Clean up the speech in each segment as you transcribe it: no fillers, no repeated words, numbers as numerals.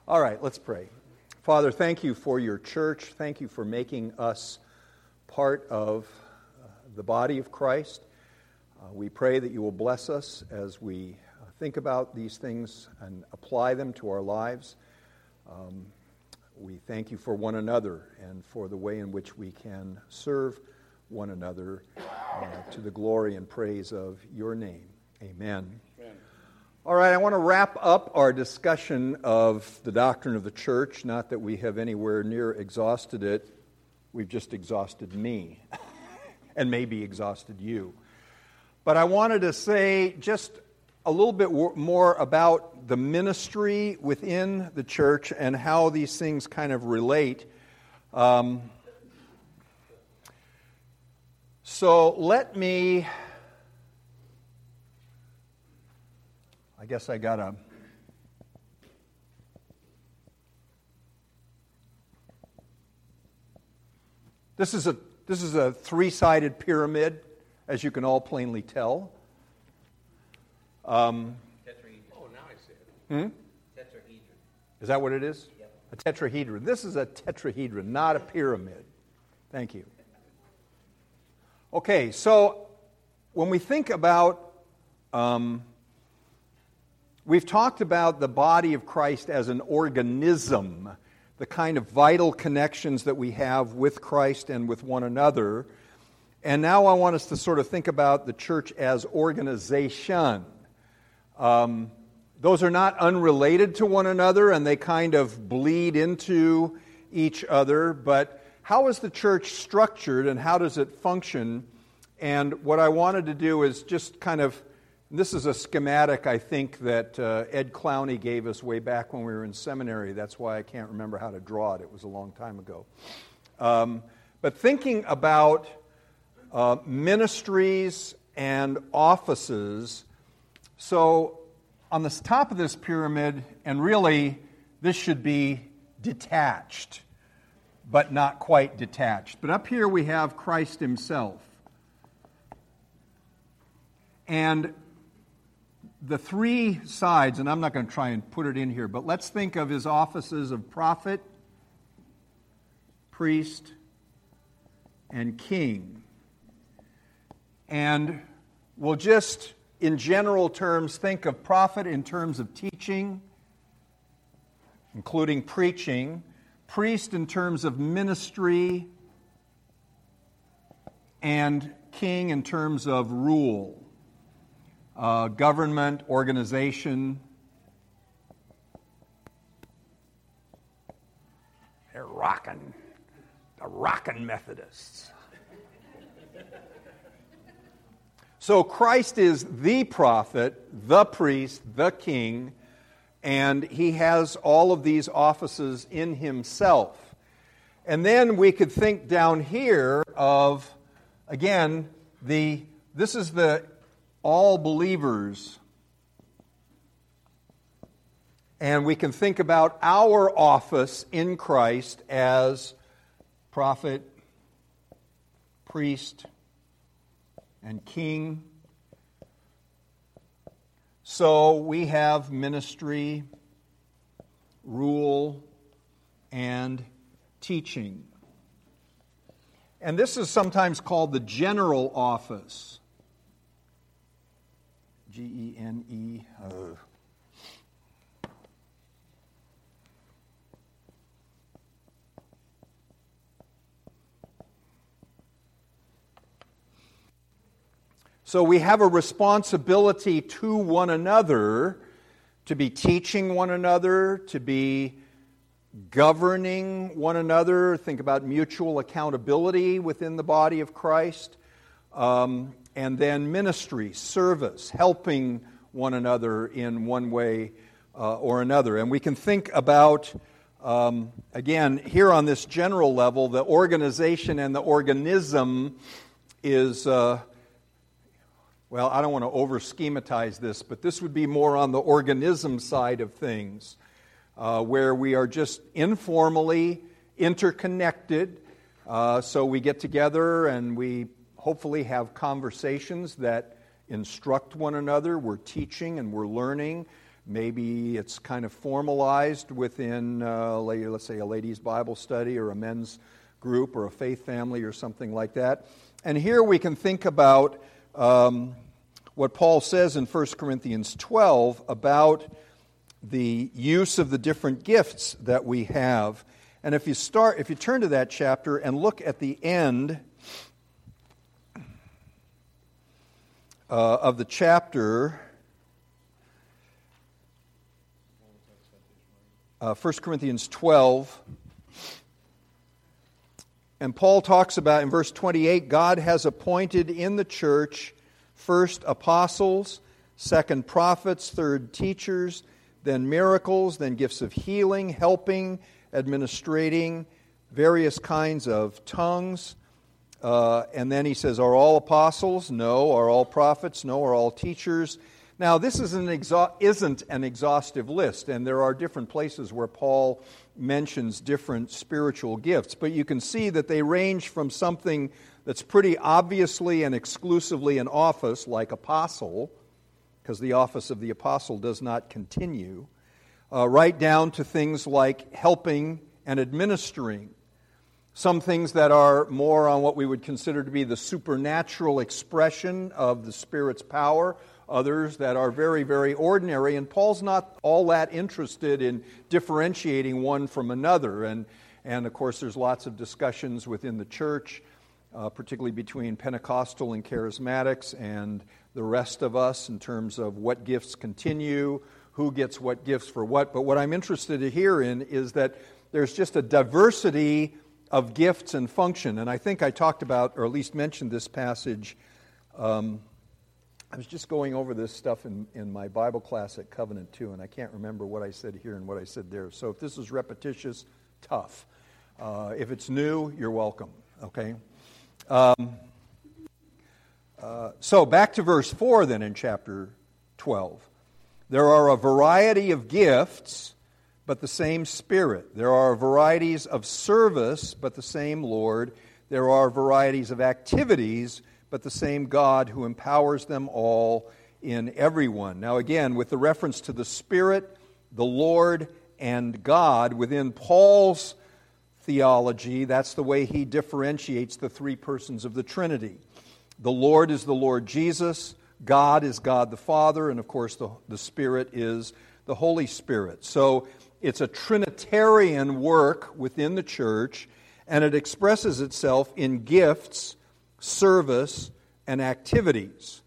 All right, let's pray. Father, thank you for your church. Thank you for making us part of the body of Christ. We pray that you will bless us as we think about these things and apply them to our lives. We thank you for one another and for the way in which we can serve one another to the glory and praise of your name. Amen. Amen. All right, I want to wrap up our discussion of the doctrine of the church. Not that we have anywhere near exhausted it. We've just exhausted me and maybe exhausted you. But I wanted to say just a little bit more about the ministry within the church and how these things kind of relate. So let me... I guess I gotta... This is a three-sided pyramid, as you can all plainly tell. Tetrahedron. Oh, now I see it. Tetrahedron. Is that what it is? Yep. A tetrahedron. This is a tetrahedron, not a pyramid. Thank you. Okay, so when we think about... we've talked about the body of Christ as an organism, the kind of vital connections that we have with Christ and with one another. And now I want us to sort of think about the church as organization. Those are not unrelated to one another, and they kind of bleed into each other. But how is the church structured, and how does it function? And what I wanted to do is just kind of... This is a schematic, I think, that Ed Clowney gave us way back when we were in seminary. That's why I can't remember how to draw it. It was a long time ago. But thinking about ministries and offices, so on the top of this pyramid, and really this should be detached, but not quite detached. But up here we have Christ himself. And the three sides, and I'm not going to try and put it in here, but let's think of his offices of prophet, priest, and king. And we'll just, in general terms, think of prophet in terms of teaching, including preaching, priest in terms of ministry, and king in terms of rule. Government, organization. They're rocking. The rocking Methodists. So Christ is the prophet, the priest, the king, and he has all of these offices in himself. And then we could think down here of, again, this is the all believers. And we can think about our office in Christ as prophet, priest, and king. So we have ministry, rule, and teaching. And this is sometimes called the general office. G-E-N-E. So we have a responsibility to one another to be teaching one another, to be governing one another. Think about mutual accountability within the body of Christ. And then ministry, service, helping one another in one way or another. And we can think about, again, here on this general level, the organization and the organism is, well, I don't want to over-schematize this, but this would be more on the organism side of things, where we are just informally interconnected. So we get together and we hopefully have conversations that instruct one another. We're teaching and we're learning. Maybe it's kind of formalized within, let's say, a ladies' Bible study or a men's group or a faith family or something like that. And here we can think about what Paul says in 1 Corinthians 12 about the use of the different gifts that we have. And if you turn to that chapter and look at the end of the chapter, 1 Corinthians 12, and Paul talks about in verse 28, God has appointed in the church first apostles, second prophets, third teachers, then miracles, then gifts of healing, helping, administrating, various kinds of tongues. And then he says, are all apostles? No. Are all prophets? No. Are all teachers? Now, this isn't an exhaustive list, and there are different places where Paul mentions different spiritual gifts, but you can see that they range from something that's pretty obviously and exclusively an office, like apostle, because the office of the apostle does not continue, right down to things like helping and administering. Some things that are more on what we would consider to be the supernatural expression of the Spirit's power, others that are very, very ordinary. And Paul's not all that interested in differentiating one from another. And of course, there's lots of discussions within the church, particularly between Pentecostal and Charismatics and the rest of us in terms of what gifts continue, who gets what gifts for what. But what I'm interested here in is that there's just a diversity of gifts and function. And I think I talked about, or at least mentioned this passage. I was just going over this stuff in my Bible class at Covenant too, and I can't remember what I said here and what I said there. So if this is repetitious, tough. If it's new, you're welcome. Okay? So back to verse 4 then in chapter 12. There are a variety of gifts, but the same Spirit. There are varieties of service, but the same Lord. There are varieties of activities, but the same God who empowers them all in everyone. Now again, with the reference to the Spirit, the Lord, and God, within Paul's theology, that's the way he differentiates the three persons of the Trinity. The Lord is the Lord Jesus, God is God the Father, and of course the Spirit is the Holy Spirit. So it's a Trinitarian work within the church, and it expresses itself in gifts, service, and activities.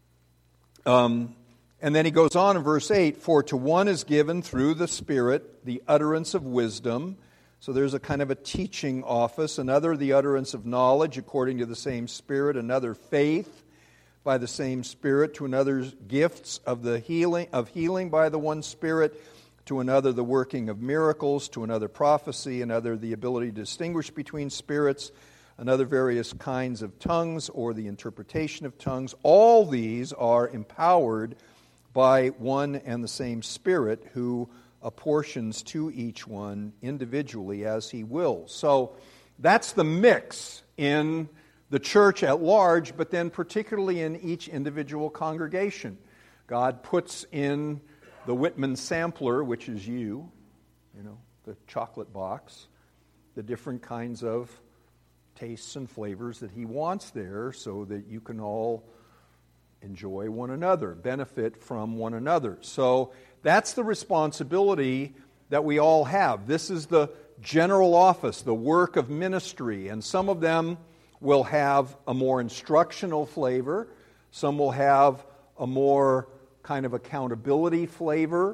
And then he goes on in verse 8, for to one is given through the Spirit the utterance of wisdom. So there's a kind of a teaching office. Another, the utterance of knowledge according to the same Spirit. Another, faith by the same Spirit. To another, gifts of healing by the one Spirit. To another, the working of miracles. To another, prophecy. Another, the ability to distinguish between spirits. Another, various kinds of tongues or the interpretation of tongues. All these are empowered by one and the same Spirit who apportions to each one individually as he wills. So that's the mix in the church at large, but then particularly in each individual congregation. God puts in the Whitman sampler, which is you know, the chocolate box, the different kinds of tastes and flavors that he wants there so that you can all enjoy one another, benefit from one another. So that's the responsibility that we all have. This is the general office, the work of ministry, and some of them will have a more instructional flavor. Some will have a more kind of accountability flavor,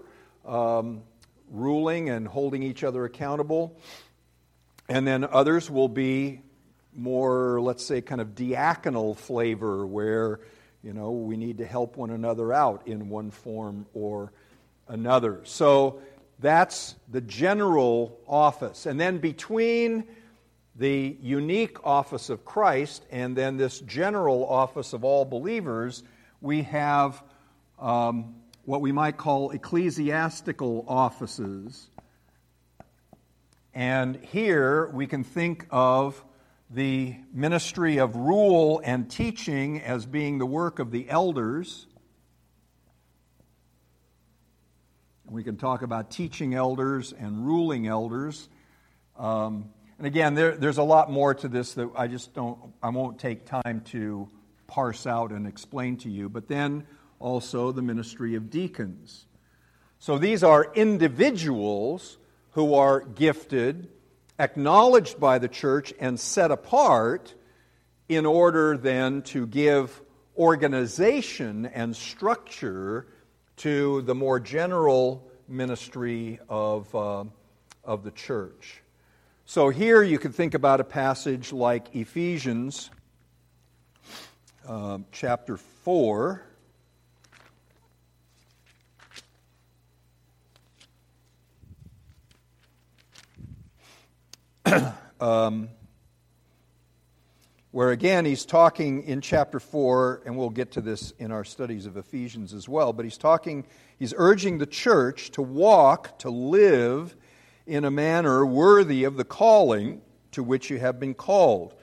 ruling and holding each other accountable. And then others will be more, let's say, kind of diaconal flavor where, you know, we need to help one another out in one form or another. So that's the general office. And then between the unique office of Christ and then this general office of all believers, we have what we might call ecclesiastical offices. And here we can think of the ministry of rule and teaching as being the work of the elders. We can talk about teaching elders and ruling elders. And again, there's a lot more to this that I won't take time to parse out and explain to you. But then also the ministry of deacons. So these are individuals who are gifted, acknowledged by the church, and set apart in order then to give organization and structure to the more general ministry of the church. So here you can think about a passage like Ephesians chapter 4. Where again he's talking in chapter 4, and we'll get to this in our studies of Ephesians as well, but he's urging the church to walk, to live in a manner worthy of the calling to which you have been called.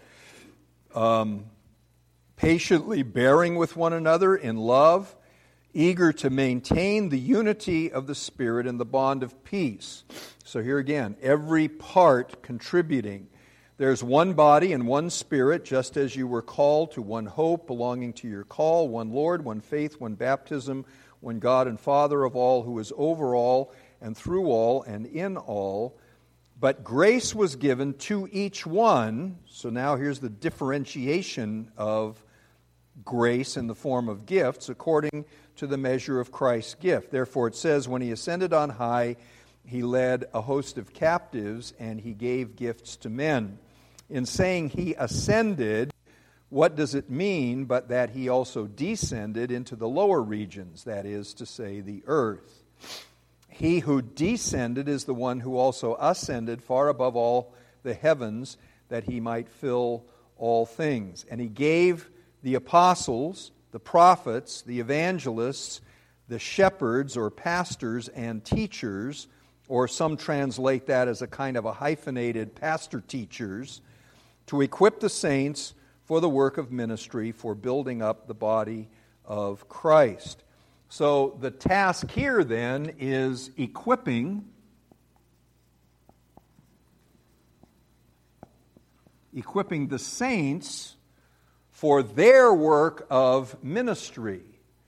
Patiently bearing with one another in love, eager to maintain the unity of the Spirit in the bond of peace. So here again, every part contributing. There's one body and one Spirit, just as you were called to one hope belonging to your call, one Lord, one faith, one baptism, one God and Father of all, who is over all and through all and in all. But grace was given to each one. So now here's the differentiation of grace in the form of gifts according to the measure of Christ's gift. Therefore it says, when he ascended on high, he led a host of captives and he gave gifts to men. In saying he ascended, what does it mean but that he also descended into the lower regions, that is to say, the earth? He who descended is the one who also ascended far above all the heavens, that he might fill all things. And he gave the apostles, the prophets, the evangelists, the shepherds or pastors and teachers, or some translate that as a kind of a hyphenated pastor-teachers, to equip the saints for the work of ministry, for building up the body of Christ. So the task here then is equipping the saints for their work of ministry.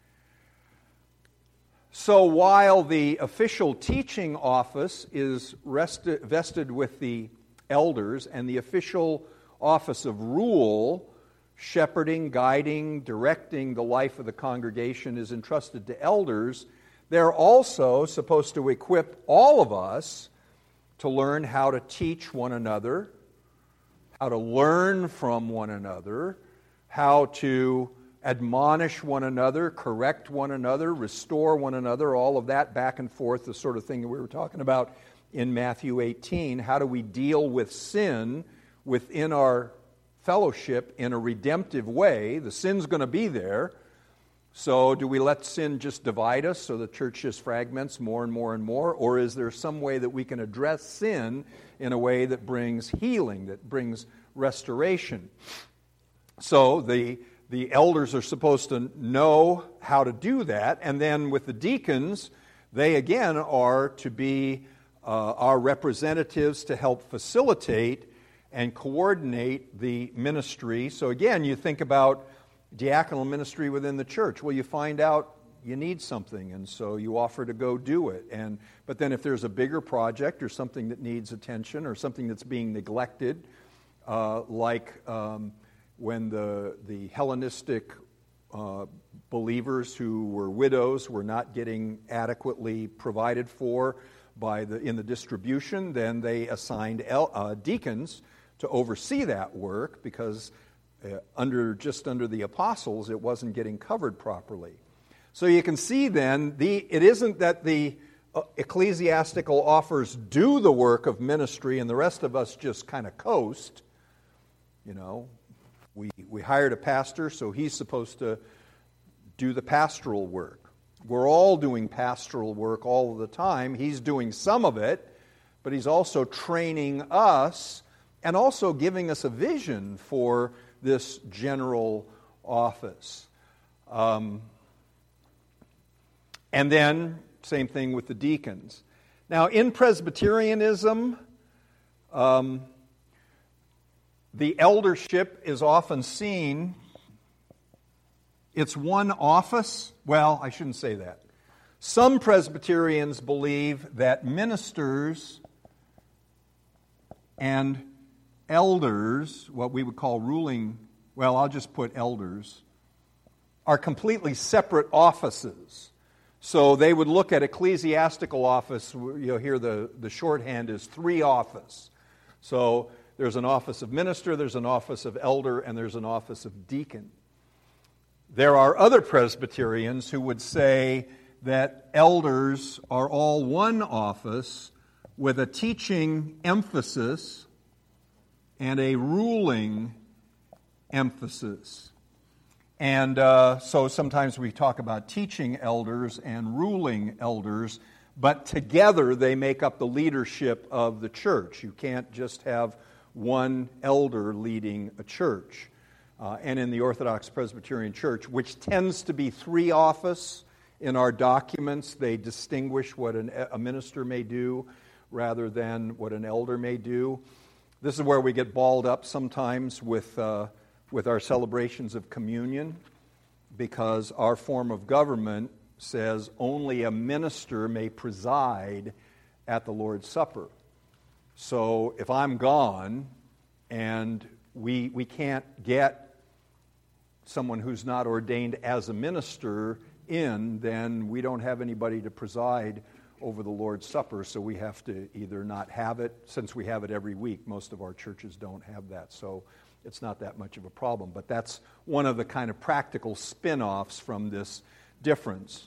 So while the official teaching office is vested with the elders, and the official office of rule, shepherding, guiding, directing the life of the congregation, is entrusted to elders, they're also supposed to equip all of us to learn how to teach one another, how to learn from one another, how to admonish one another, correct one another, restore one another, all of that back and forth, the sort of thing that we were talking about in Matthew 18. How do we deal with sin within our fellowship in a redemptive way? The sin's going to be there. So do we let sin just divide us so the church just fragments more and more and more? Or is there some way that we can address sin in a way that brings healing, that brings restoration? So the elders are supposed to know how to do that. And then with the deacons, they again are to be our representatives to help facilitate and coordinate the ministry. So again, you think about diaconal ministry within the church. Well, you find out you need something, and so you offer to go do it. But then if there's a bigger project or something that needs attention or something that's being neglected, like when the Hellenistic believers who were widows were not getting adequately provided for in the distribution, then they assigned deacons to oversee that work, because under the apostles it wasn't getting covered properly. So you can see then, it isn't that the ecclesiastical officers do the work of ministry and the rest of us just kind of coast. You know, we hired a pastor, so he's supposed to do the pastoral work. We're all doing pastoral work all of the time. He's doing some of it, but he's also training us and also giving us a vision for this general office. And then Same thing with the deacons. Now, in Presbyterianism, the eldership is often seen, it's one office. Well, I shouldn't say that. Some Presbyterians believe that ministers and elders, what we would call ruling, well, I'll just put elders, are completely separate offices. So they would look at ecclesiastical office, you'll hear the shorthand is 3 office. So there's an office of minister, there's an office of elder, and there's an office of deacon. There are other Presbyterians who would say that elders are all one office with a teaching emphasis and a ruling emphasis. And so sometimes we talk about teaching elders and ruling elders, but together they make up the leadership of the church. You can't just have one elder leading a church. And in the Orthodox Presbyterian Church, which tends to be 3 office in our documents, they distinguish what a minister may do rather than what an elder may do. This is where we get balled up sometimes with our celebrations of communion, because our form of government says only a minister may preside at the Lord's Supper. So if I'm gone and we can't get someone who's not ordained as a minister in, then we don't have anybody to preside over the Lord's Supper, so we have to either not have it, since we have it every week. Most of our churches don't have that, so it's not that much of a problem. But that's one of the kind of practical spin-offs from this difference.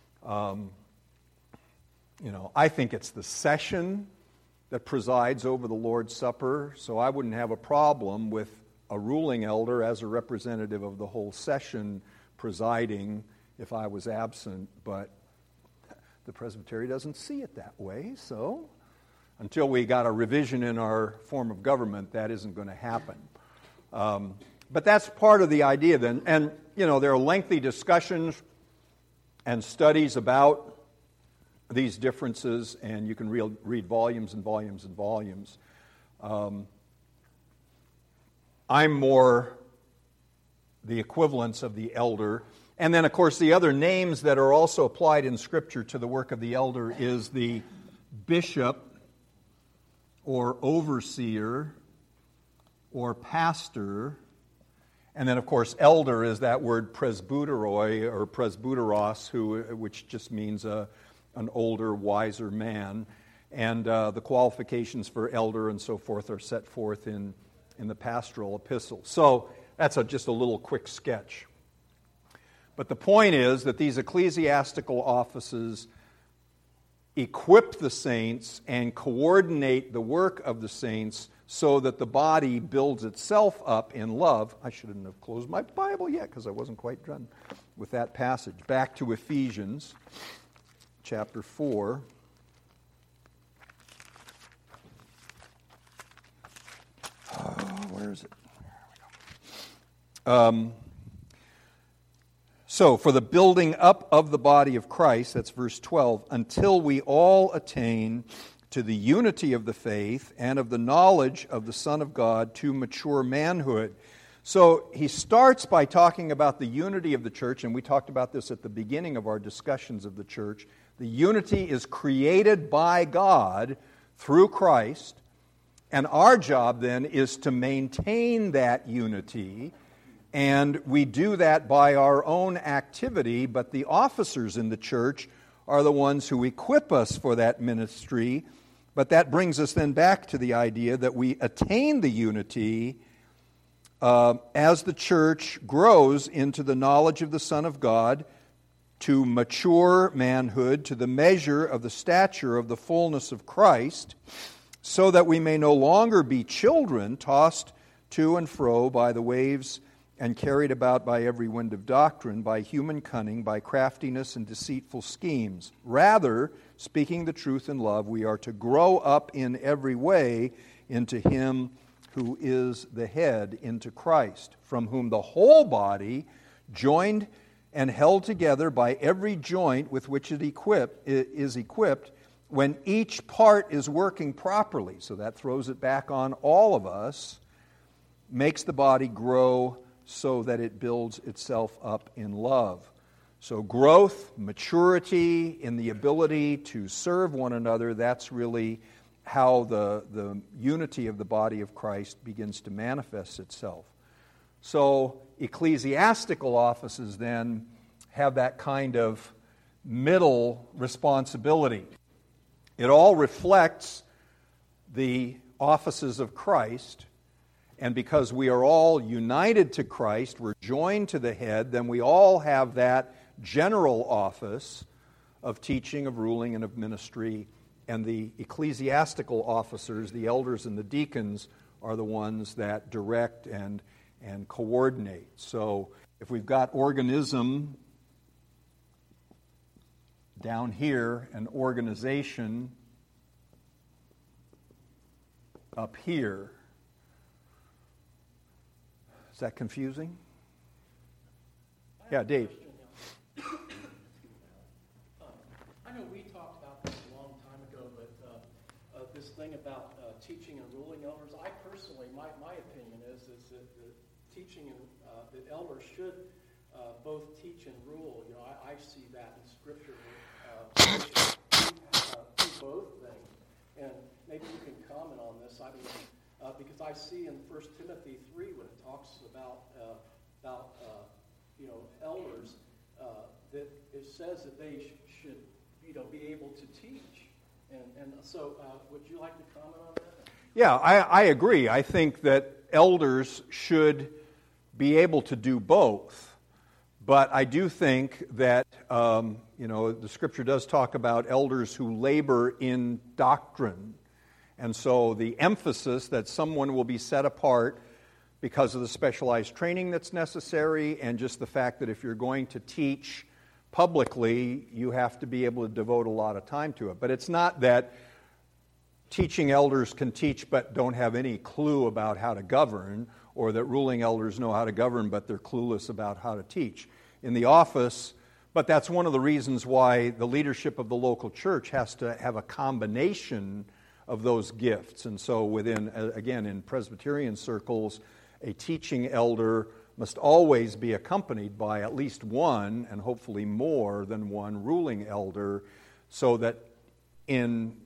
I think it's the session that presides over the Lord's Supper, so I wouldn't have a problem with a ruling elder as a representative of the whole session presiding if I was absent, but the presbytery doesn't see it that way, so until we got a revision in our form of government, that isn't going to happen. But that's part of the idea then. And, there are lengthy discussions and studies about these differences, and you can read volumes and volumes and volumes. I'm more the equivalence of the elder. And then, of course, the other names that are also applied in Scripture to the work of the elder is the bishop or overseer or pastor. And then, of course, elder is that word presbyteroi or presbyteros, which just means an older, wiser man. And the qualifications for elder and so forth are set forth in the pastoral epistle. So that's just a little quick sketch. But the point is that these ecclesiastical offices equip the saints and coordinate the work of the saints so that the body builds itself up in love. I shouldn't have closed my Bible yet because I wasn't quite done with that passage. Back to Ephesians chapter 4. Where is it? There we go. So, for the building up of the body of Christ, that's verse 12, until we all attain to the unity of the faith and of the knowledge of the Son of God, to mature manhood. So, he starts by talking about the unity of the church, and we talked about this at the beginning of our discussions of the church. The unity is created by God through Christ, and our job then is to maintain that unity. And we do that by our own activity, but the officers in the church are the ones who equip us for that ministry. But that brings us then back to the idea that we attain the unity as the church grows into the knowledge of the Son of God, to mature manhood, to the measure of the stature of the fullness of Christ, so that we may no longer be children tossed to and fro by the waves and carried about by every wind of doctrine, by human cunning, by craftiness and deceitful schemes. Rather, speaking the truth in love, we are to grow up in every way into Him who is the head, into Christ, from whom the whole body, joined and held together by every joint with which it is equipped, when each part is working properly, so that throws it back on all of us, makes the body grow so that it builds itself up in love. So growth, maturity in the ability to serve one another, that's really how the unity of the body of Christ begins to manifest itself. So ecclesiastical offices then have that kind of middle responsibility. It all reflects the offices of Christ, and because we are all united to Christ, we're joined to the head, then we all have that general office of teaching, of ruling, and of ministry, and the ecclesiastical officers, the elders and the deacons, are the ones that direct and coordinate. So if we've got organism down here and organization up here, is that confusing? Yeah, Dave. I know we talked about this a long time ago, but this thing about teaching and ruling elders, I personally, my opinion is that the teaching and the elders should both teach and rule. You know, I see that in Scripture. Do both things, and maybe you can comment on this. I mean, because I see in 1 Timothy 3 when it talks about elders, that it says that they should be able to teach, and so would you like to comment on that? Yeah, I agree. I think that elders should be able to do both. But I do think that, the Scripture does talk about elders who labor in doctrine. And so the emphasis that someone will be set apart because of the specialized training that's necessary, and just the fact that if you're going to teach publicly, you have to be able to devote a lot of time to it. But it's not that teaching elders can teach but don't have any clue about how to govern, or that ruling elders know how to govern but they're clueless about how to teach. In the office, but that's one of the reasons why the leadership of the local church has to have a combination of those gifts. And so within, again, in Presbyterian circles, a teaching elder must always be accompanied by at least one, and hopefully more than one, ruling elder, so that in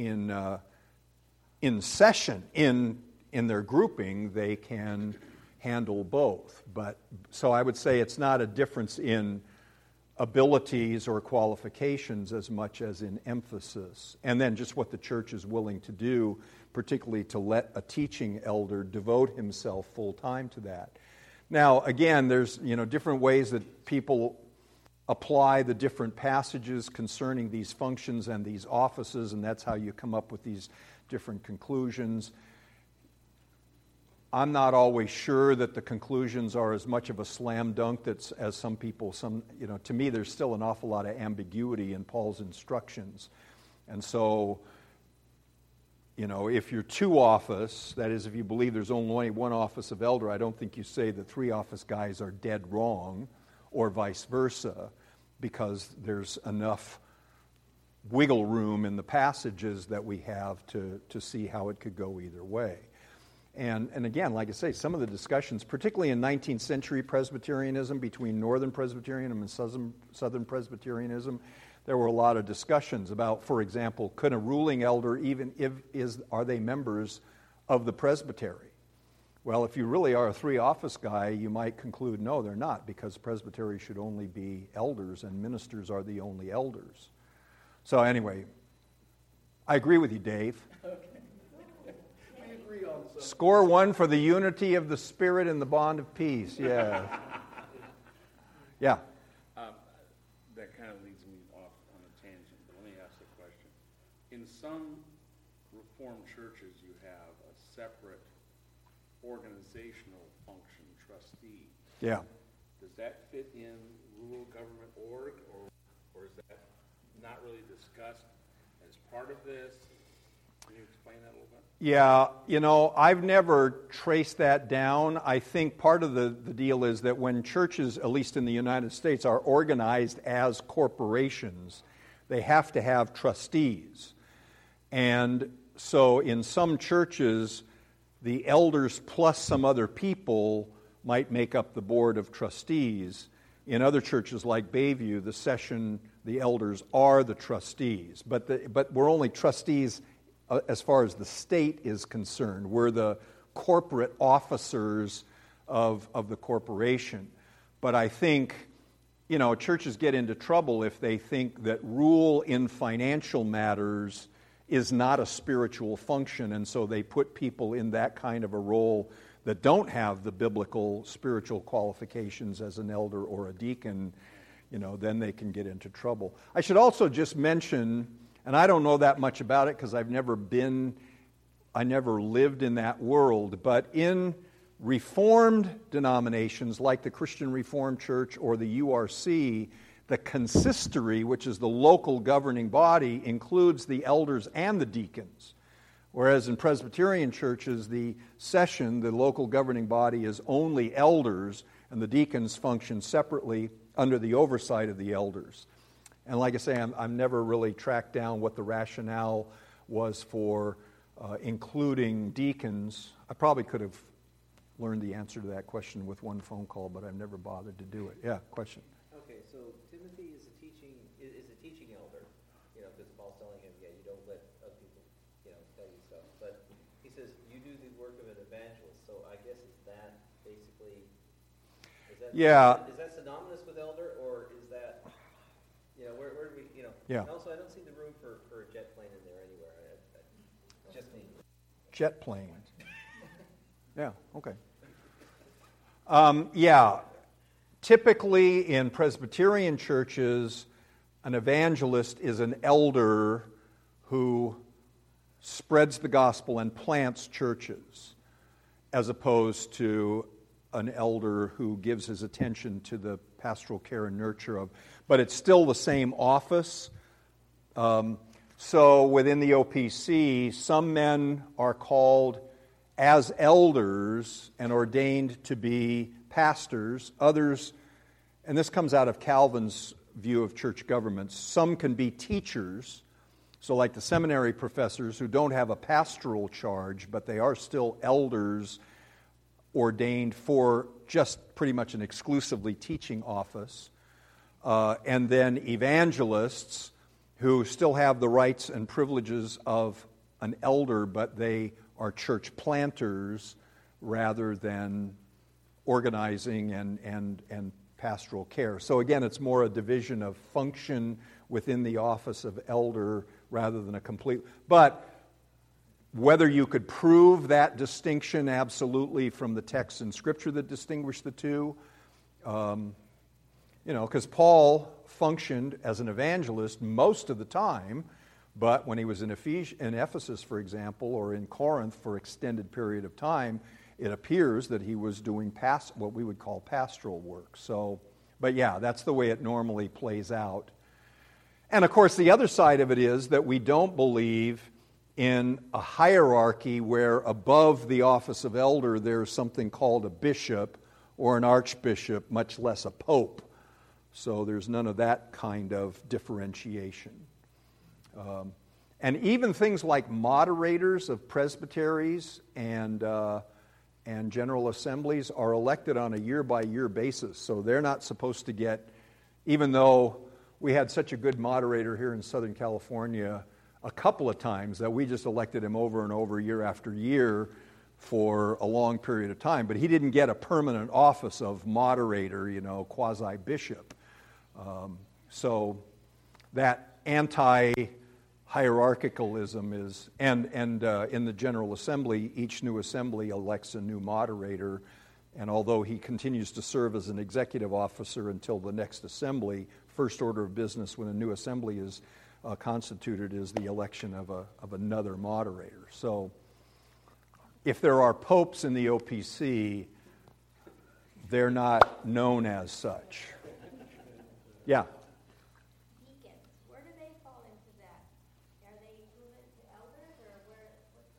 session, in their grouping, they can handle both. But so I would say it's not a difference in abilities or qualifications as much as in emphasis. And then just what the church is willing to do, particularly to let a teaching elder devote himself full time to that. Now, again, there's different ways that people apply the different passages concerning these functions and these offices, and that's how you come up with these different conclusions. I'm not always sure that the conclusions are as much of a slam dunk as some people. To me, there's still an awful lot of ambiguity in Paul's instructions. And so, if you're two office, that is, if you believe there's only one office of elder, I don't think you say the three office guys are dead wrong, or vice versa, because there's enough wiggle room in the passages that we have to see how it could go either way. And again, like I say, some of the discussions, particularly in 19th century Presbyterianism, between Northern Presbyterianism and Southern Presbyterianism, there were a lot of discussions about, for example, could a ruling elder are they members of the presbytery? Well, if you really are a three-office guy, you might conclude, no, they're not, because presbytery should only be elders, and ministers are the only elders. So anyway, I agree with you, Dave. Score one for the unity of the Spirit and the bond of peace. Yeah. Yeah. That kind of leads me off on a tangent, but let me ask a question. In some Reformed churches, you have a separate organizational function, trustee. Yeah. Does that fit in rural government org, or is that not really discussed as part of this? Can you explain explain that a little bit? Yeah, I've never traced that down. I think part of the deal is that when churches, at least in the United States, are organized as corporations, they have to have trustees. And so in some churches, the elders plus some other people might make up the board of trustees. In other churches like Bayview, the elders are the trustees. But we're only trustees as far as the state is concerned. We're the corporate officers of the corporation. But I think, churches get into trouble if they think that rule in financial matters is not a spiritual function, and so they put people in that kind of a role that don't have the biblical spiritual qualifications as an elder or a deacon. Then they can get into trouble. I should also just mention, and I don't know that much about it because I never lived in that world, but in Reformed denominations like the Christian Reformed Church or the URC, the consistory, which is the local governing body, includes the elders and the deacons. Whereas in Presbyterian churches, the session, the local governing body, is only elders, and the deacons function separately under the oversight of the elders. And like I say, I've never really tracked down what the rationale was for including deacons. I probably could have learned the answer to that question with one phone call, but I've never bothered to do it. Yeah, question. Okay, so Timothy is a teaching elder, because Paul's telling him, you don't let other people, tell you stuff. But he says you do the work of an evangelist. So I guess is that basically is that synonymous with elder, or is that where do we Yeah. And also, I don't see the room for a jet plane in there anywhere. Just me. Jet plane. Yeah, okay. Typically in Presbyterian churches, an evangelist is an elder who spreads the gospel and plants churches, as opposed to an elder who gives his attention to the pastoral care and nurture of. But it's still the same office. So within the OPC, some men are called as elders and ordained to be pastors. Others, and this comes out of Calvin's view of church governments, some can be teachers. So like the seminary professors who don't have a pastoral charge, but they are still elders ordained for just pretty much an exclusively teaching office. And then evangelists who still have the rights and privileges of an elder, but they are church planters rather than organizing and pastoral care. So again, it's more a division of function within the office of elder rather than a complete. But whether you could prove that distinction absolutely from the texts in Scripture that distinguish the two, because Paul functioned as an evangelist most of the time, but when he was in Ephesus, for example, or in Corinth for extended period of time, it appears that he was doing what we would call pastoral work. So, but yeah, that's the way it normally plays out. And of course, the other side of it is that we don't believe in a hierarchy where above the office of elder there's something called a bishop or an archbishop, much less a pope. So there's none of that kind of differentiation. And even things like moderators of presbyteries and general assemblies are elected on a year-by-year basis. So they're not supposed to get, even though we had such a good moderator here in Southern California a couple of times that we just elected him over and over year after year for a long period of time. But he didn't get a permanent office of moderator, quasi-bishop. So that anti-hierarchicalism is, and in the General Assembly, each new assembly elects a new moderator, and although he continues to serve as an executive officer until the next assembly, first order of business when a new assembly is constituted is the election of another moderator. So if there are popes in the OPC, they're not known as such. Yeah. Deacons, where do they fall into that? Are they equivalent to elders, or where?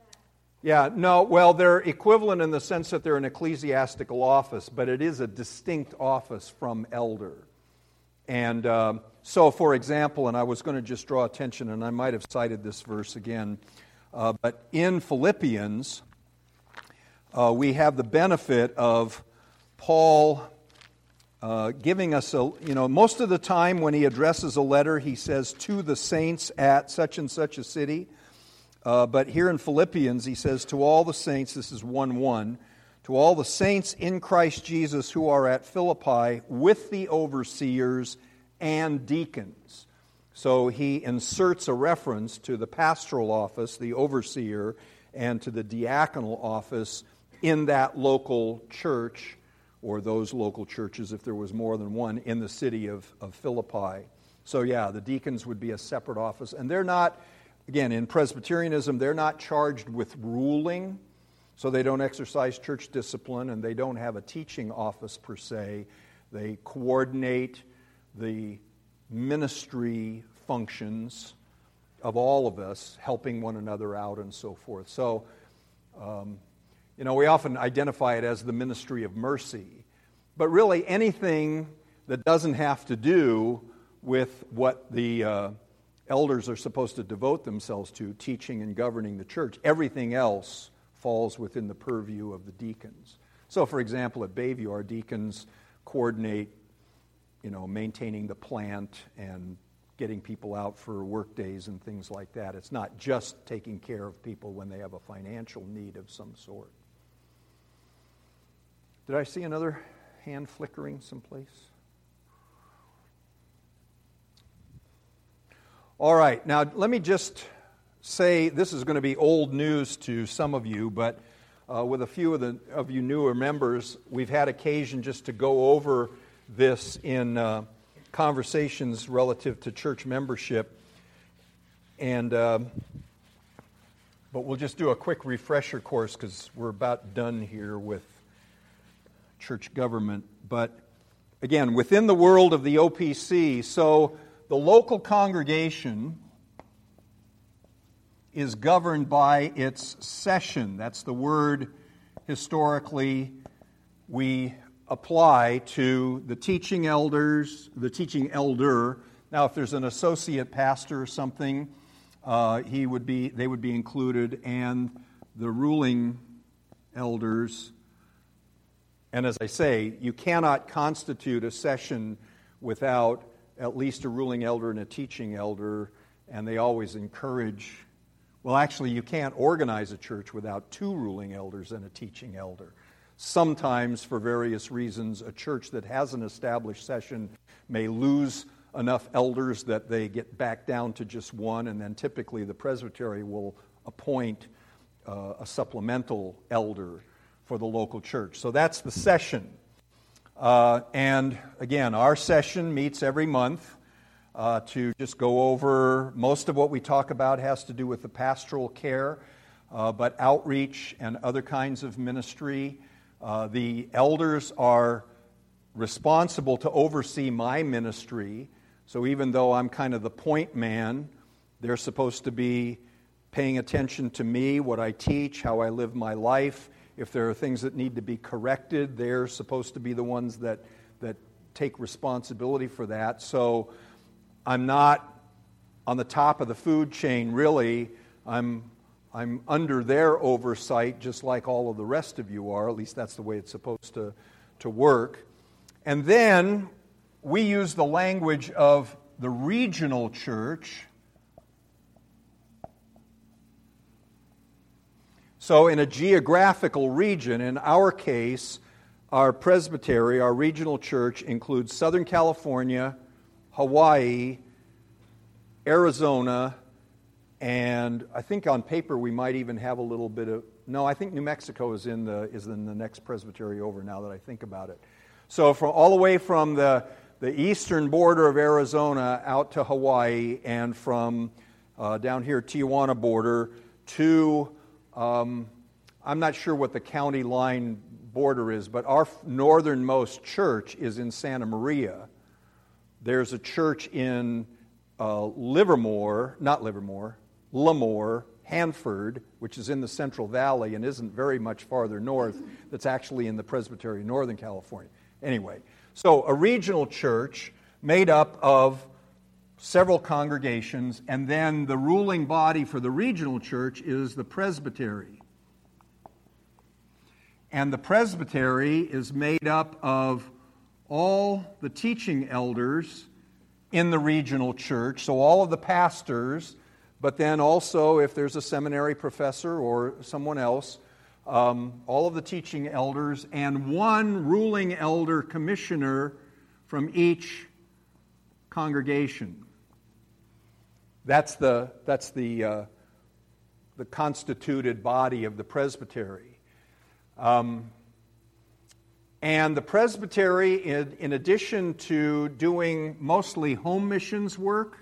Yeah, no, well, they're equivalent in the sense that they're an ecclesiastical office, but it is a distinct office from elder. And so, for example, and I was going to just draw attention, and I might have cited this verse again, but in Philippians, we have the benefit of Paul giving us most of the time when he addresses a letter, he says, to the saints at such and such a city. But here in Philippians, he says, to all the saints, this is 1:1, to all the saints in Christ Jesus who are at Philippi with the overseers and deacons. So he inserts a reference to the pastoral office, the overseer, and to the diaconal office in that local church, or those local churches if there was more than one, in the city of Philippi. So yeah, the deacons would be a separate office. And they're not, again, in Presbyterianism, they're not charged with ruling, so they don't exercise church discipline, and they don't have a teaching office per se. They coordinate the ministry functions of all of us, helping one another out and so forth. So, we often identify it as the ministry of mercy. But really, anything that doesn't have to do with what the elders are supposed to devote themselves to, teaching and governing the church, everything else falls within the purview of the deacons. So, for example, at Bayview, our deacons coordinate, maintaining the plant and getting people out for work days and things like that. It's not just taking care of people when they have a financial need of some sort. Did I see another hand flickering someplace? All right, now let me just say, this is going to be old news to some of you, but with a few of you newer members, we've had occasion just to go over this in conversations relative to church membership. And but we'll just do a quick refresher course because we're about done here with church government. But again, within the world of the OPC, so the local congregation is governed by its session. That's the word historically we apply to the teaching elders, the teaching elder. Now, if there's an associate pastor or something, they would be included, and the ruling elders. And as I say, you cannot constitute a session without at least a ruling elder and a teaching elder, and they always encourage. Well, actually, you can't organize a church without two ruling elders and a teaching elder. Sometimes, for various reasons, a church that has an established session may lose enough elders that they get back down to just one, and then typically the presbytery will appoint a supplemental elder for the local church. So that's the session. And again, our session meets every month to just go over. Most of what we talk about has to do with the pastoral care, but outreach and other kinds of ministry. The elders are responsible to oversee my ministry. So even though I'm kind of the point man, they're supposed to be paying attention to me, what I teach, how I live my life. If there are things that need to be corrected, they're supposed to be the ones that take responsibility for that. So I'm not on the top of the food chain, really. I'm under their oversight, just like all of the rest of you are. At least that's the way it's supposed to work. And then we use the language of the regional church. So in a geographical region, in our case, our presbytery, our regional church, includes Southern California, Hawaii, Arizona, and I think on paper we might even have a little bit of... No, I think New Mexico is in the next presbytery over now that I think about it. So all the way from the eastern border of Arizona out to Hawaii, and from down here, Tijuana border, to... I'm not sure what the county line border is, but our northernmost church is in Santa Maria. There's a church in Lemoore, Hanford, which is in the Central Valley and isn't very much farther north, that's actually in the Presbytery of Northern California. Anyway, so a regional church made up of several congregations, and then the ruling body for the regional church is the presbytery. And the presbytery is made up of all the teaching elders in the regional church, so all of the pastors, but then also if there's a seminary professor or someone else, all of the teaching elders, and one ruling elder commissioner from each congregation. That's the constituted body of the presbytery. And the presbytery, in addition to doing mostly home missions work,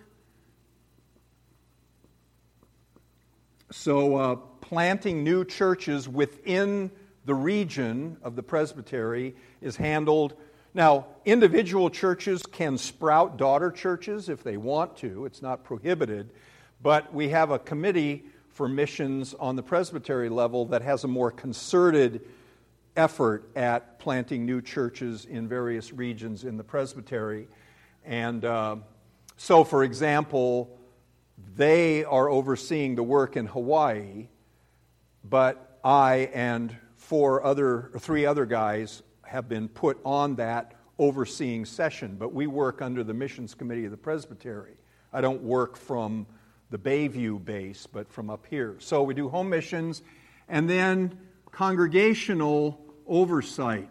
so planting new churches within the region of the presbytery is handled. Now, individual churches can sprout daughter churches if they want to. It's not prohibited. But we have a committee for missions on the presbytery level that has a more concerted effort at planting new churches in various regions in the presbytery. And so, for example, they are overseeing the work in Hawaii, but I and three other guys have been put on that overseeing session, but we work under the missions committee of the presbytery. I don't work from the Bayview base, but from up here. So we do home missions, and then congregational oversight.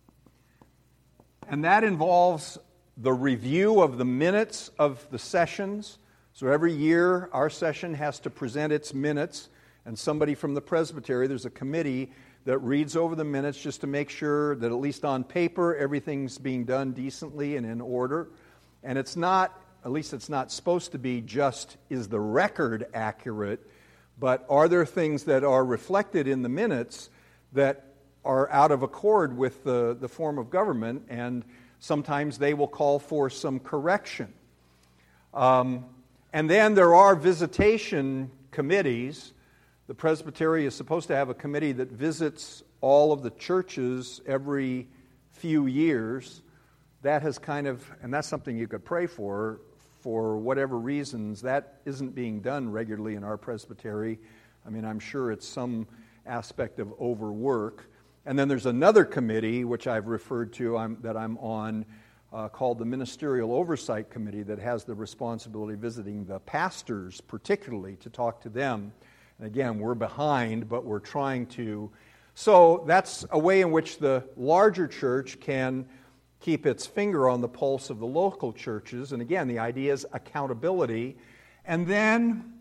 And that involves the review of the minutes of the sessions. So every year our session has to present its minutes, and somebody from the presbytery, there's a committee that reads over the minutes just to make sure that at least on paper everything's being done decently and in order. And it's not, at least it's not supposed to be just, is the record accurate, but are there things that are reflected in the minutes that are out of accord with the form of government, and sometimes they will call for some correction. And then there are visitation committees. The presbytery is supposed to have a committee that visits all of the churches every few years. That has kind of, and that's something you could pray for whatever reasons, that isn't being done regularly in our presbytery. I mean, I'm sure it's some aspect of overwork. And then there's another committee, which I've referred to, that I'm on, called the Ministerial Oversight Committee, that has the responsibility of visiting the pastors, particularly, to talk to them. And again, we're behind, but we're trying to. So that's a way in which the larger church can keep its finger on the pulse of the local churches. And again, the idea is accountability. And then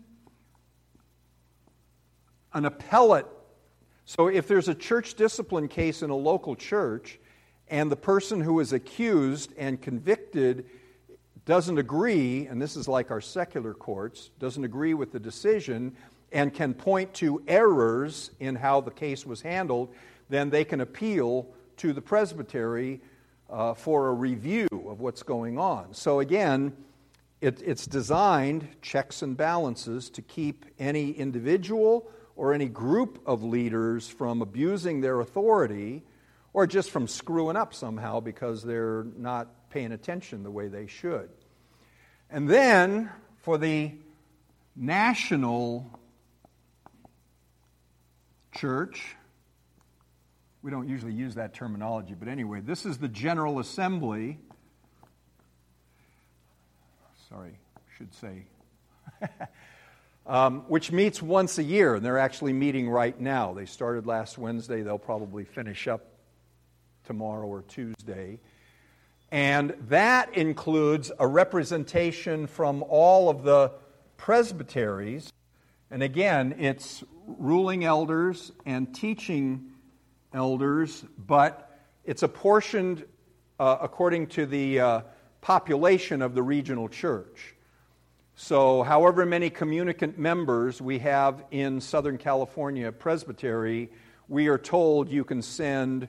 an appellate. So if there's a church discipline case in a local church, and the person who is accused and convicted doesn't agree, and this is like our secular courts, doesn't agree with the decision and can point to errors in how the case was handled, then they can appeal to the presbytery for a review of what's going on. So again, it's designed, checks and balances, to keep any individual or any group of leaders from abusing their authority or just from screwing up somehow because they're not paying attention the way they should. And then for the national church, we don't usually use that terminology, but anyway, this is the General Assembly. Sorry, should say. Which meets once a year, and they're actually meeting right now. They started last Wednesday. They'll probably finish up tomorrow or Tuesday. And that includes a representation from all of the presbyteries. And again, it's ruling elders and teaching elders, but it's apportioned according to the population of the regional church. So however many communicant members we have in Southern California Presbytery, we are told you can send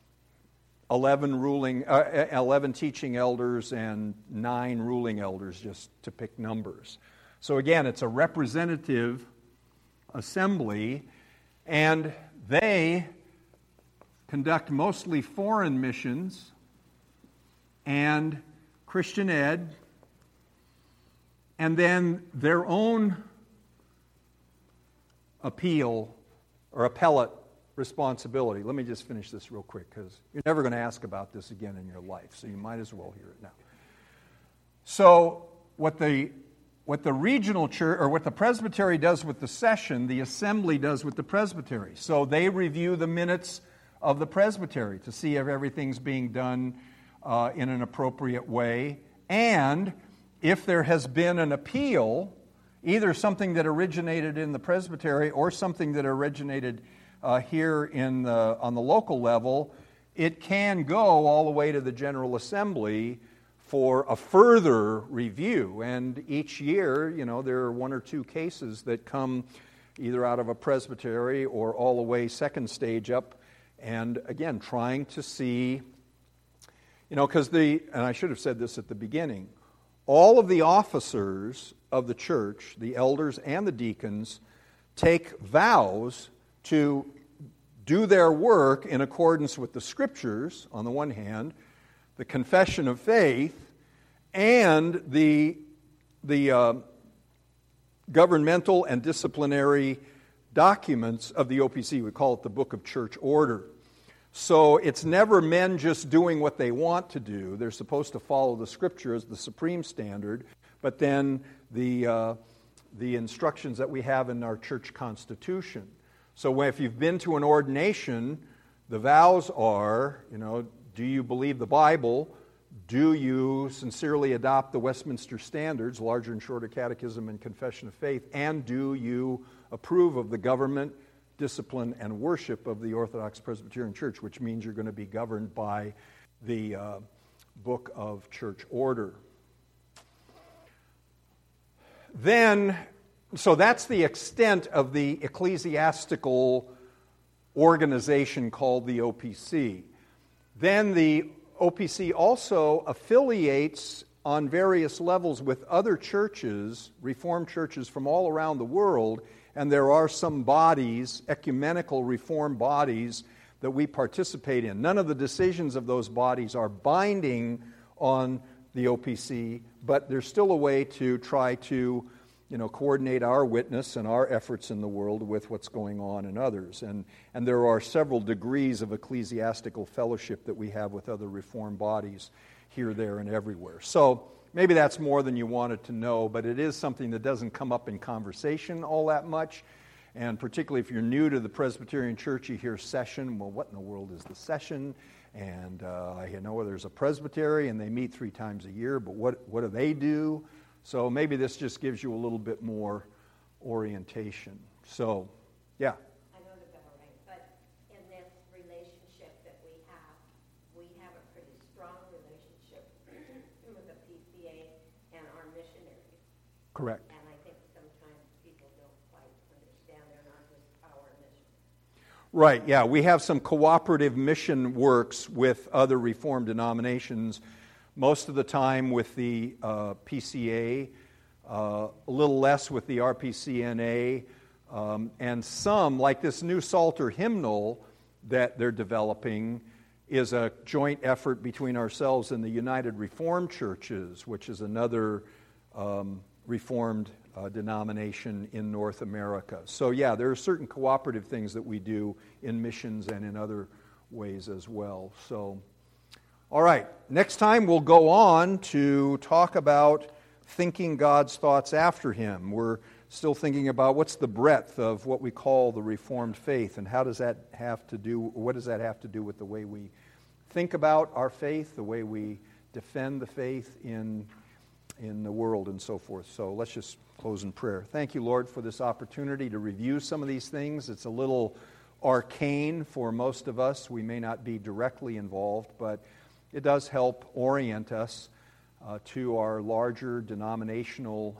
11 teaching elders and 9 ruling elders, just to pick numbers. So again, it's a representative Assembly, and they conduct mostly foreign missions and Christian ed, and then their own appeal or appellate responsibility. Let me just finish this real quick, because you're never going to ask about this again in your life, so you might as well hear it now. So what the regional church, or what the presbytery does with the session, the assembly does with the presbytery. So they review the minutes of the presbytery to see if everything's being done in an appropriate way, and if there has been an appeal, either something that originated in the presbytery or something that originated here on the local level, it can go all the way to the General Assembly for a further review. And each year, there are one or two cases that come either out of a presbytery or all the way second stage up, and again, trying to see, because and I should have said this at the beginning, all of the officers of the church, the elders and the deacons, take vows to do their work in accordance with the Scriptures, on the one hand, the confession of faith, and the governmental and disciplinary documents of the OPC. We call it the Book of Church Order. So it's never men just doing what they want to do. They're supposed to follow the Scripture as the supreme standard, but then the instructions that we have in our church constitution. So if you've been to an ordination, the vows are, do you believe the Bible? Do you sincerely adopt the Westminster Standards, Larger and Shorter Catechism and Confession of Faith? And do you approve of the government, discipline, and worship of the Orthodox Presbyterian Church, which means you're going to be governed by the Book of Church Order. So that's the extent of the ecclesiastical organization called the OPC. Then the OPC also affiliates on various levels with other churches, Reformed churches from all around the world, and there are some bodies, ecumenical Reformed bodies, that we participate in. None of the decisions of those bodies are binding on the OPC, but there's still a way to try to coordinate our witness and our efforts in the world with what's going on in others. And there are several degrees of ecclesiastical fellowship that we have with other Reformed bodies here, there, and everywhere. So maybe that's more than you wanted to know, but it is something that doesn't come up in conversation all that much. And particularly if you're new to the Presbyterian Church, you hear session. Well, what in the world is the session? And there's a presbytery and they meet 3 times a year, but what do they do? So maybe this just gives you a little bit more orientation. So, yeah. I know the government, but in this relationship that we have a pretty strong relationship with the PCA and our missionaries. Correct. And I think sometimes people don't quite understand they're not just our missionaries. Right, yeah. We have some cooperative mission works with other Reformed denominations, most of the time with the PCA, a little less with the RPCNA, and some, like this new Psalter hymnal that they're developing, is a joint effort between ourselves and the United Reformed Churches, which is another Reformed denomination in North America. So yeah, there are certain cooperative things that we do in missions and in other ways as well. So, all right, next time we'll go on to talk about thinking God's thoughts after Him. We're still thinking about what's the breadth of what we call the Reformed faith, and what does that have to do with the way we think about our faith, the way we defend the faith in the world and so forth. So let's just close in prayer. Thank you, Lord, for this opportunity to review some of these things. It's a little arcane for most of us. We may not be directly involved, but it does help orient us to our larger denominational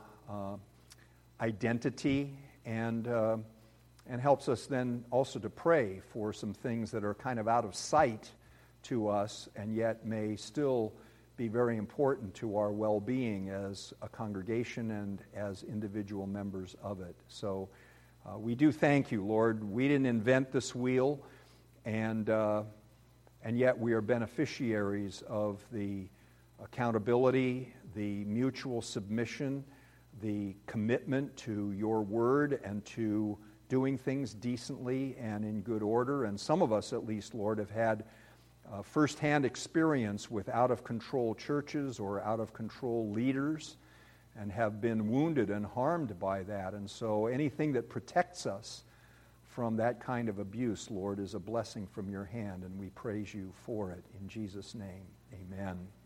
identity, and helps us then also to pray for some things that are kind of out of sight to us and yet may still be very important to our well-being as a congregation and as individual members of it. So We do thank you, Lord. We didn't invent this wheel, and yet we are beneficiaries of the accountability, the mutual submission, the commitment to your word and to doing things decently and in good order. And some of us, at least, Lord, have had firsthand experience with out-of-control churches or out-of-control leaders and have been wounded and harmed by that. And so anything that protects us from that kind of abuse, Lord, is a blessing from your hand, and we praise you for it. In Jesus' name, amen.